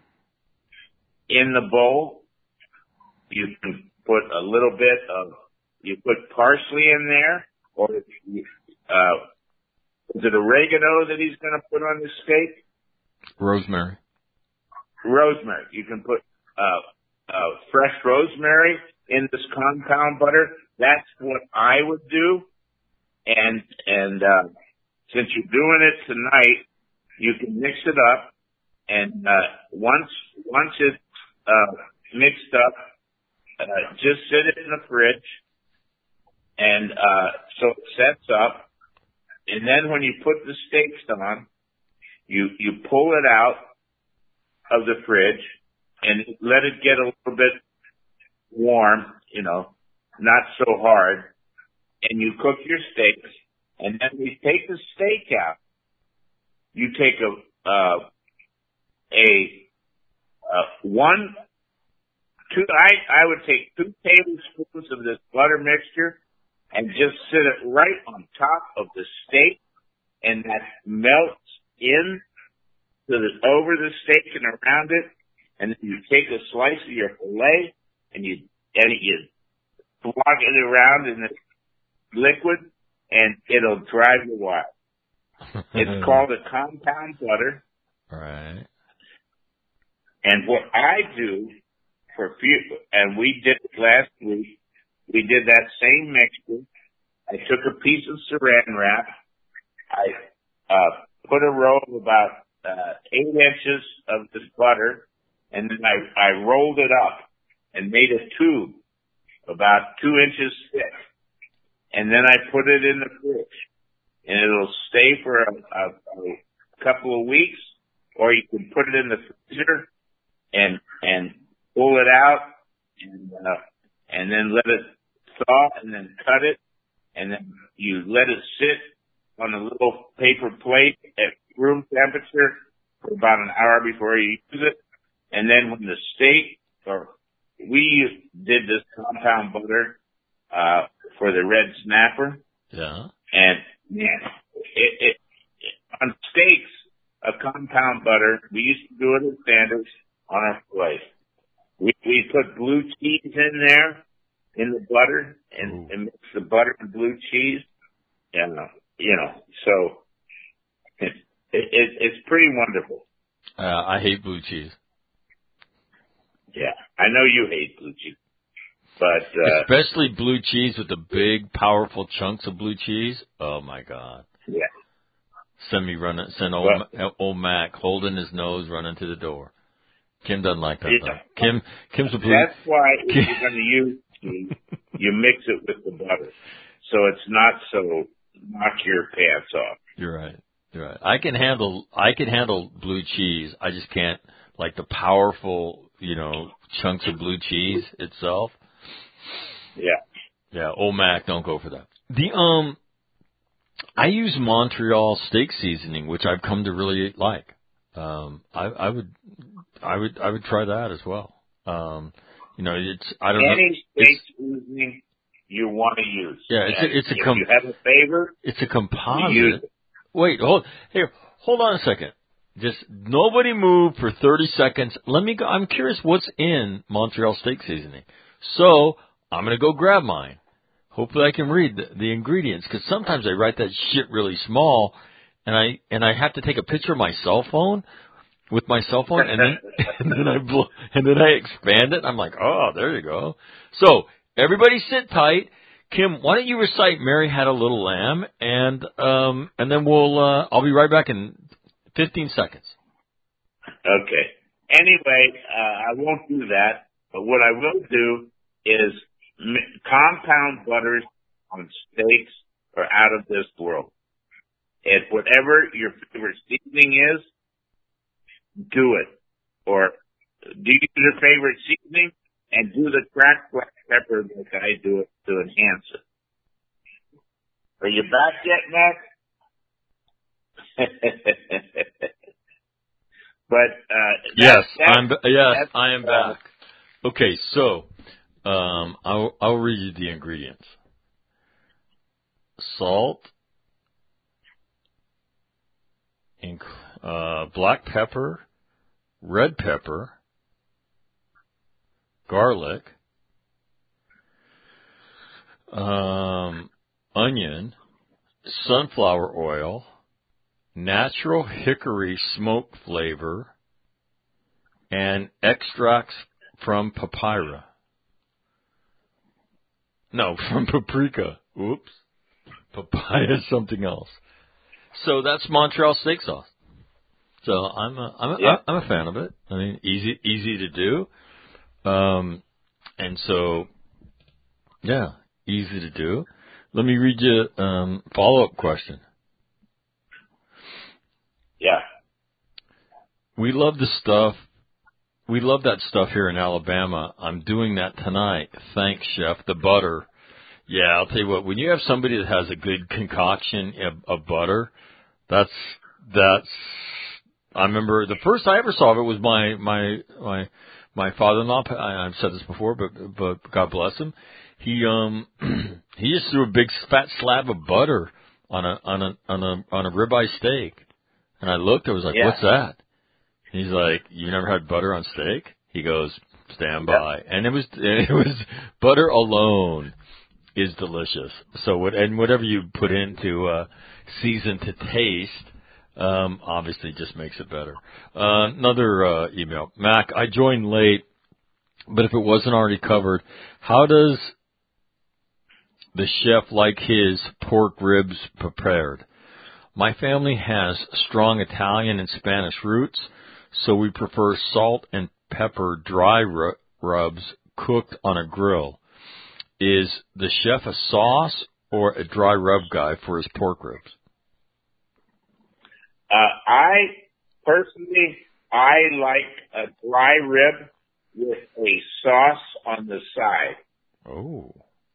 in the bowl. You can put a little bit of, you put parsley in there. Or, uh, is it oregano that he's going to put on the steak? Rosemary. Rosemary. You can put, uh, uh, fresh rosemary in this compound butter. That's what I would do. And, and, uh, since you're doing it tonight, you can mix it up. And, uh, once, once it's, uh, mixed up, uh, just sit it in the fridge. And, uh, so it sets up. And then when you put the steaks on, you, you pull it out of the fridge and let it get a little bit warm, you know, not so hard. And you cook your steaks. And then you take the steak out. You take a, uh, a, uh, one, two, I, I would take two tablespoons of this butter mixture and just sit it right on top of the steak, and that melts in to the, over the steak and around it, and then you take a slice of your filet, and you, and you block it around in the liquid, and it'll drive you wild. It's called a compound butter. Right. And what I do for few, and we did it last week, we did that same mixture. I took a piece of saran wrap. I uh, put a row of about uh, eight inches of this butter, and then I, I rolled it up and made a tube about two inches thick. And then I put it in the fridge, and it'll stay for a, a, a couple of weeks, or you can put it in the freezer and and pull it out, and uh, and then let it thaw, and then cut it, and then you let it sit on a little paper plate at room temperature for about an hour before you use it. And then when the steak, or we did this compound butter uh for the red snapper. Yeah. And man, it, it, it on steaks, a compound butter, we used to do it at Sanders. on our filet. We we put blue cheese in there in the butter and, and mix the butter and blue cheese, and uh, you know, so it, it, it it's pretty wonderful. Uh, I hate blue cheese. Yeah, I know you hate blue cheese, but uh, especially blue cheese with the big, powerful chunks of blue cheese. Oh my God! Yeah. Send me running. Send old well, old Mac holding his nose running to the door. Kim doesn't like that yeah. though. Kim Kim's a blue. That's why if you're going to use cheese, you mix it with the butter, so it's not so knock your pants off. You're right. You're right. I can handle I can handle blue cheese. I just can't like the powerful, you know, chunks of blue cheese itself. Yeah. Yeah, old Mac, don't go for that. The um I use Montreal steak seasoning, which I've come to really like. Um I I would I would I would try that as well. Um you know, it's I don't Any know. Any steak seasoning you want to use. Yeah, it's a, it's a if com- you have a favorite, it's a composite. use it. Wait, hold here. Hold on a second. Just nobody move for thirty seconds. Let me go. I'm curious what's in Montreal steak seasoning. So I'm going to go grab mine. Hopefully I can read the, the ingredients, because sometimes I write that shit really small, and I and I have to take a picture of my cell phone with my cell phone, and then and then I blow, and then I expand it. I'm like, oh, there you go. So everybody sit tight. Kim, why don't you recite "Mary Had a Little Lamb," and um and then we'll uh, I'll be right back in fifteen seconds. Okay. Anyway, uh, I won't do that, but what I will do is m- compound butters on steaks are out of this world. And whatever your favorite seasoning is, do it. Or do your favorite seasoning and do the cracked black pepper like I do it to enhance it. Are you back yet, Mac? But uh, that, yes, that, I'm yes, that, I am uh, back. Okay, so um, I'll I'll read you the ingredients: salt, inc- uh, black pepper, red pepper, garlic, um, onion, sunflower oil, natural hickory smoke flavor, and extracts from papyrus. No, from paprika. Oops. Papaya is something else. So that's Montreal steak sauce. So I'm a, I'm a, yeah. I'm a fan of it. I mean, easy easy to do. Um, and so, yeah, easy to do. Let me read you a um, follow-up question. Yeah. We love the stuff. We love that stuff here in Alabama. I'm doing that tonight. Thanks, Chef. The butter. Yeah, I'll tell you what, when you have somebody that has a good concoction of, of butter, that's, that's, I remember the first I ever saw of it was my, my, my, my father-in-law. I, I've said this before, but, but God bless him. He, um, he just threw a big fat slab of butter on a, on a, on a, on a ribeye steak. And I looked, I was like, yeah. what's that? He's like, you never had butter on steak? He goes, stand by. Yeah. And it was, it was butter alone is delicious. So what, and whatever you put into, uh, season to taste, um, obviously just makes it better. Uh, another, uh, email. Mac, I joined late, but if it wasn't already covered, how does the chef like his pork ribs prepared? My family has strong Italian and Spanish roots, so we prefer salt and pepper dry rubs cooked on a grill. Is the chef a sauce or a dry rub guy for his pork ribs? Uh, I, personally, I like a dry rib with a sauce on the side. Oh.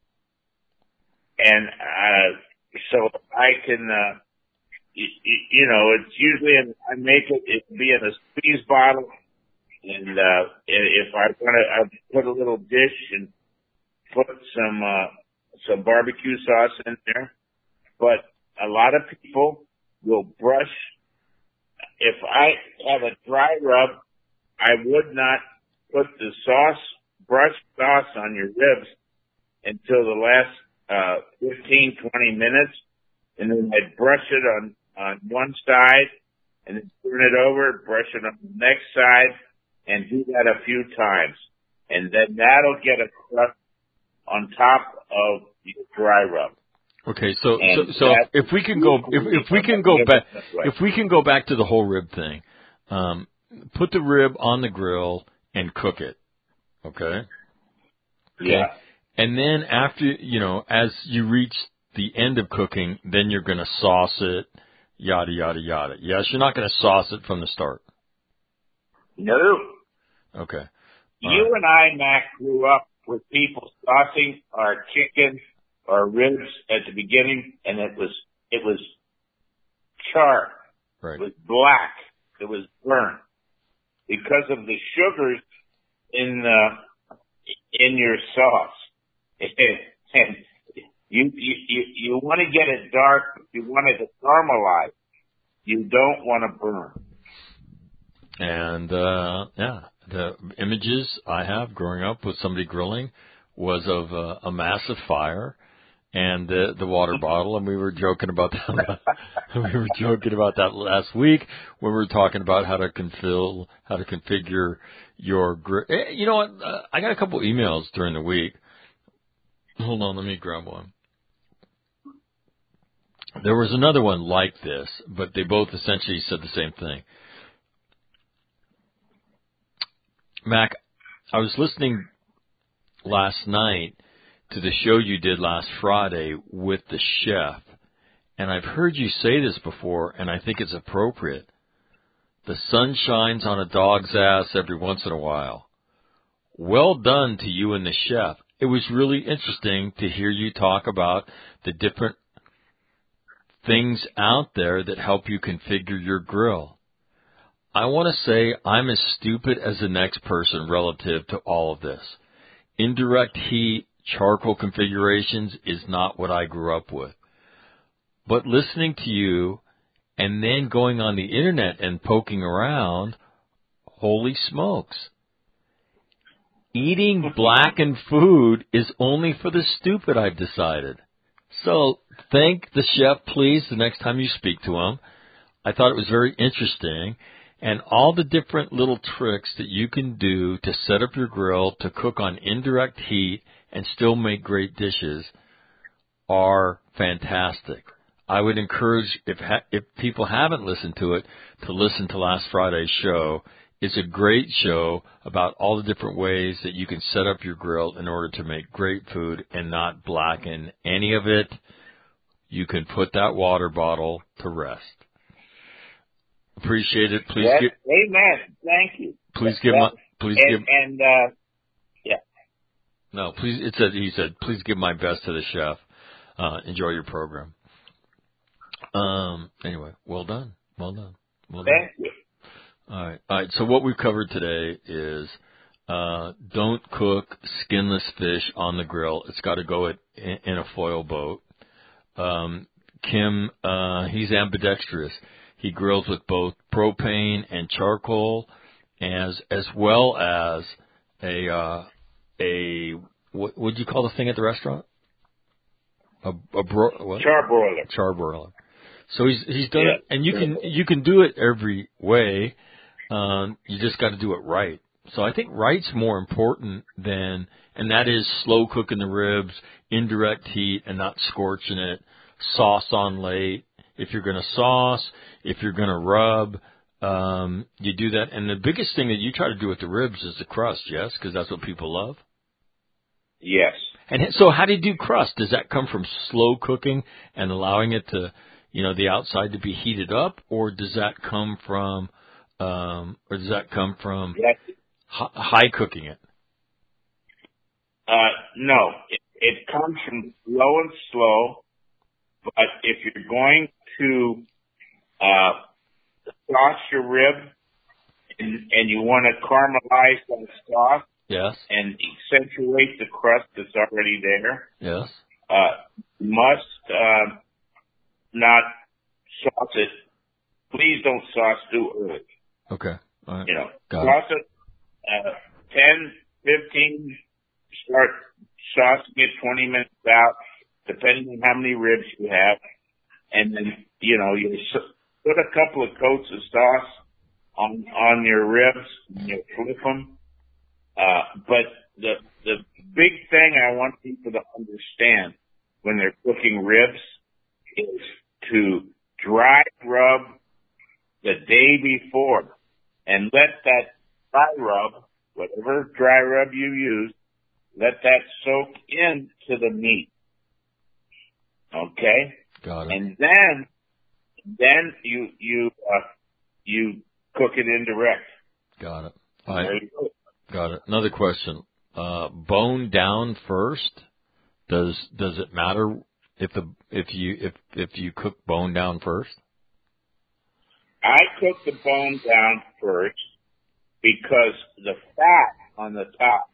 And uh, so I can... Uh, You, you know, it's usually in, I make it, it be in a squeeze bottle, and uh, if I want to, I put a little dish and put some uh, some barbecue sauce in there. But a lot of people will brush. If I have a dry rub, I would not put the sauce, brush sauce on your ribs until the last uh, fifteen, twenty minutes, and then I'd brush it on, on one side, and then turn it over, brush it on the next side, and do that a few times. And then that'll get a crust on top of your dry rub. Okay, so so, so if we can go if, if we can go back if we can go back to the whole rib thing, um, put the rib on the grill and cook it. Okay. Okay. Yeah. And then after, you know, as you reach the end of cooking, then you're going to sauce it, yada, yada, yada. Yes, you're not going to sauce it from the start. No. Okay. All right. You and I, Mac, grew up with people saucing our chicken or ribs at the beginning, and it was, it was charred. Right. It was black. It was burnt because of the sugars in the, in your sauce. And you, you, you, you want to get it dark, but you want it to caramelize. You don't want to burn. And, uh, yeah, the images I have growing up with somebody grilling was of uh, a massive fire and the, the water bottle. And we were joking about that. we were joking about that last week when we were talking about how to config, how to configure your grill. You know what? Uh, I got a couple emails during the week. Hold on, let me grab one. There was another one like this, but they both essentially said the same thing. Mac, I was listening last night to the show you did last Friday with the chef, and I've heard you say this before, and I think it's appropriate. The sun shines on a dog's ass every once in a while. Well done to you and the chef. It was really interesting to hear you talk about the different things out there that help you configure your grill. I want to say I'm as stupid as the next person relative to all of this. Indirect heat, charcoal configurations is not what I grew up with. But listening to you and then going on the internet and poking around, holy smokes. Eating blackened food is only for the stupid, I've decided. So thank the chef, please, the next time you speak to him. I thought it was very interesting. And all the different little tricks that you can do to set up your grill to cook on indirect heat and still make great dishes are fantastic. I would encourage, if ha- if people haven't listened to it, to listen to last Friday's show. It's a great show about all the different ways that you can set up your grill in order to make great food and not blacken any of it. You can put that water bottle to rest. Appreciate it. Please yes, give. Amen. Thank you. Please give yes. my. Please and, give. And uh, yeah. No, please. It said he said. Please give my best to the chef. Uh, enjoy your program. Um. Anyway, well done. Well done. Well done. Thank you. All right. All right. So what we've covered today is uh, don't cook skinless fish on the grill. It's got to go in, in a foil boat. Um, Kim, uh, he's ambidextrous. He grills with both propane and charcoal, as as well as a uh, a what would you call the thing at the restaurant? A, a bro, what? Charbroiler. Charbroiler. So he's he's done yeah. it, and you can you can do it every way. Um, you just got to do it right. So I think right's more important than, and that is slow cooking the ribs, indirect heat, and not scorching it. Sauce on late. If you're going to sauce, if you're going to rub, um, you do that. And the biggest thing that you try to do with the ribs is the crust, yes, because that's what people love. Yes. And so how do you do crust? Does that come from slow cooking and allowing it to, you know, the outside to be heated up, or does that come from, um, or does that come from yes. h- high cooking it? Uh, no, it, it comes from low and slow. But if you're going to uh, sauce your rib and, and you want to caramelize that sauce, Yes. and accentuate the crust that's already there, Yes. uh, you must uh, not sauce it. Please don't sauce too early. Okay. All right. You know, Got toss it, uh, ten, fifteen, start saucing it twenty minutes out, depending on how many ribs you have. And then, you know, you put a couple of coats of sauce on, on your ribs and you flip them. Uh, but the, the big thing I want people to understand when they're cooking ribs is to dry rub the day before and let that dry rub, whatever dry rub you use, let that soak into the meat. Okay? Got it. And then, then you, you, uh, you cook it indirect. Got it. All right. There you go. Got it. Another question. Uh, bone down first. Does, does it matter if the, if you, if, if you cook bone down first? I cook the bone down first because the fat on the top,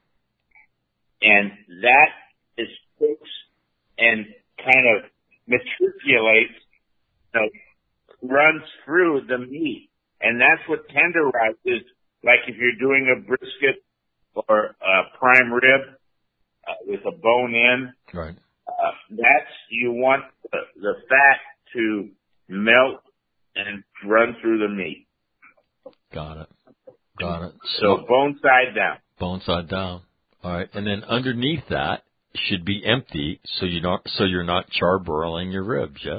and that is cooks and kind of matriculates, you know, runs through the meat. And that's what tenderizes, like if you're doing a brisket or a prime rib uh, with a bone in. Right. Uh, that's, you want the, the fat to melt and run through the meat. Got it. Got it. So bone side down. Bone side down. All right. And then underneath that should be empty so you don't, so you're not charbroiling your ribs, yes?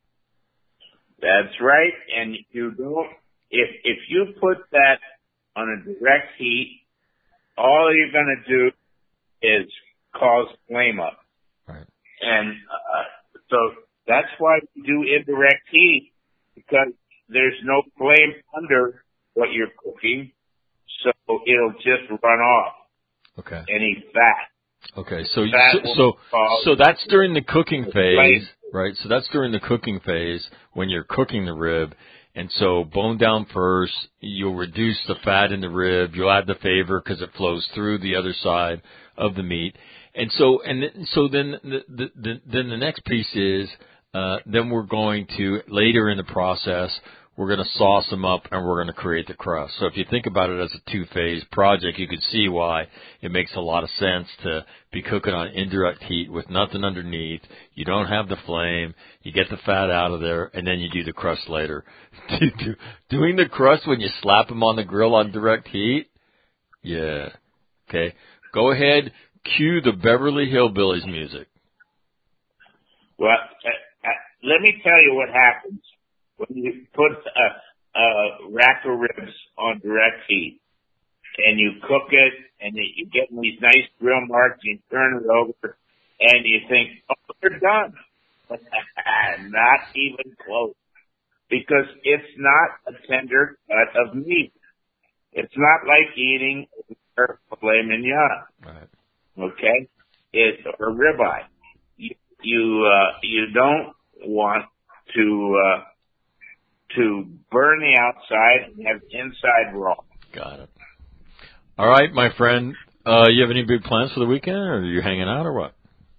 That's right. And you don't, if, if you put that on a direct heat, all you're going to do is cause flame up. Right. And, uh, so that's why we do indirect heat, because there's no flame under what you're cooking. So it'll just run off. Okay. Any fat. Okay. So, Fat so, so, will so that's during the cooking phase, flame. right? So that's during the cooking phase when you're cooking the rib. And so bone down first, you'll reduce the fat in the rib, you'll add the flavor because it flows through the other side of the meat. And so, and th- so then the, the, the, then the next piece is, uh, then we're going to, later in the process, we're going to sauce them up and we're going to create the crust. So if you think about it as a two-phase project, you can see why it makes a lot of sense to be cooking on indirect heat with nothing underneath. You don't have the flame. You get the fat out of there, and then you do the crust later. Doing the crust when you slap them on the grill on direct heat? Yeah. Okay. Go ahead. Cue the Beverly Hillbillies music. Well, uh, uh, let me tell you what happens when you put a, a rack of ribs on direct heat and you cook it and you get these nice grill marks, you turn it over and you think, oh, they're done. Not even close. Because it's not a tender cut of meat. It's not like eating a filet mignon. Right. Okay? It's a ribeye. You, you, uh, you don't want to, uh, to burn the outside and have inside raw. Got it. All right, my friend. Uh, you have any big plans for the weekend, or are you hanging out, or what?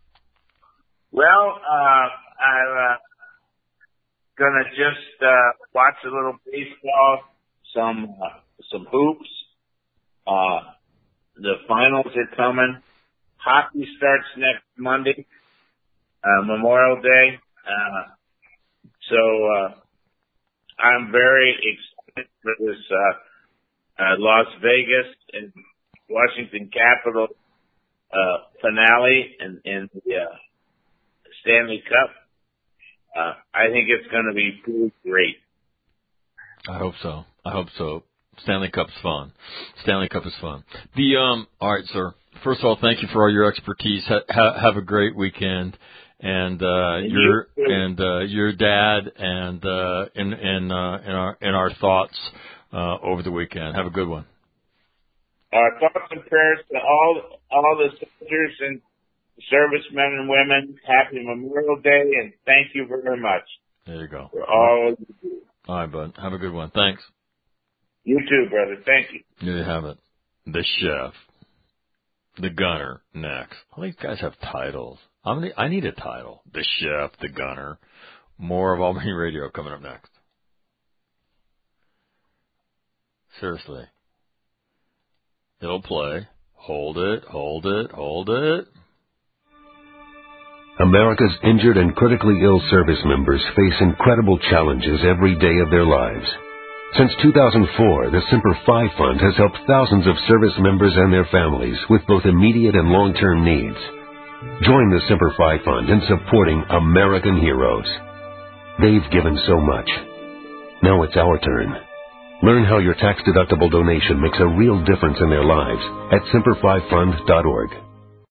Well, uh, I'm uh, gonna just uh, watch a little baseball, some uh, some hoops. Uh, the finals are coming. Hockey starts next Monday, uh, Memorial Day. Uh, so uh, I'm very excited for this uh, uh, Las Vegas and Washington Capitals uh, finale in, in the uh, Stanley Cup. Uh, I think it's going to be pretty great. I hope so. I hope so. Stanley Cup's fun. Stanley Cup is fun. The um. All right, sir. First of all, thank you for all your expertise. Ha- ha- have a great weekend, and uh, And your you too. and uh, your dad, and uh, in in uh, in our in our thoughts uh, over the weekend. Have a good one. Our thoughts and prayers to all all the soldiers and servicemen and women. Happy Memorial Day, and thank you very much There you go. for all you do. All right, bud. Have a good one. Thanks. You too, brother. Thank you. There you have it. The chef. The gunner. Next. All these guys have titles. I'm gonna, I need a title. The chef. The gunner. More of Albany Radio coming up next. Seriously. It'll play. Hold it, hold it, hold it. America's injured and critically ill service members face incredible challenges every day of their lives. Since two thousand four, the Semper Fi Fund has helped thousands of service members and their families with both immediate and long-term needs. Join the Semper Fi Fund in supporting American heroes. They've given so much. Now it's our turn. Learn how your tax-deductible donation makes a real difference in their lives at semper fi fund dot org.